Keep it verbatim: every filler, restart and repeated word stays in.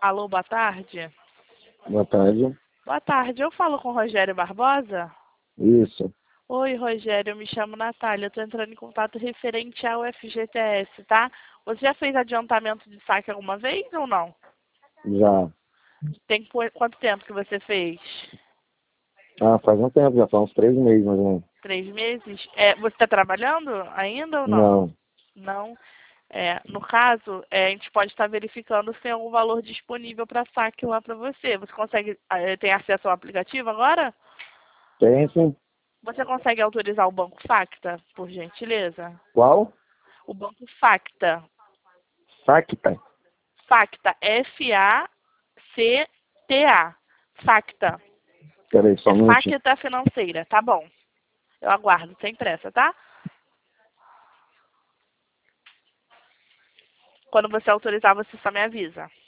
Alô, boa tarde. Boa tarde. Boa tarde, eu falo com o Rogério Barbosa? Isso. Oi, Rogério, eu me chamo Natália, eu tô entrando em contato referente ao F G T S, tá? Você já fez adiantamento de saque alguma vez ou não? Já. Tem qu- quanto tempo que você fez? Ah, faz um tempo, já faz uns três meses, mais ou menos. Três meses? É, você está trabalhando ainda ou não? Não. Não. É, no caso, é, a gente pode estar verificando se tem algum valor disponível para saque lá para você. Você consegue, é, tem acesso ao aplicativo agora? Tem sim. Você consegue autorizar o Banco Facta, por gentileza? Qual? O Banco Facta. Facta. Facta. F A C T A. Facta. Peraí, só É um minutinho. Facta Financeira. Tá bom. Eu aguardo, sem pressa, tá? Quando você autorizar, você só me avisa.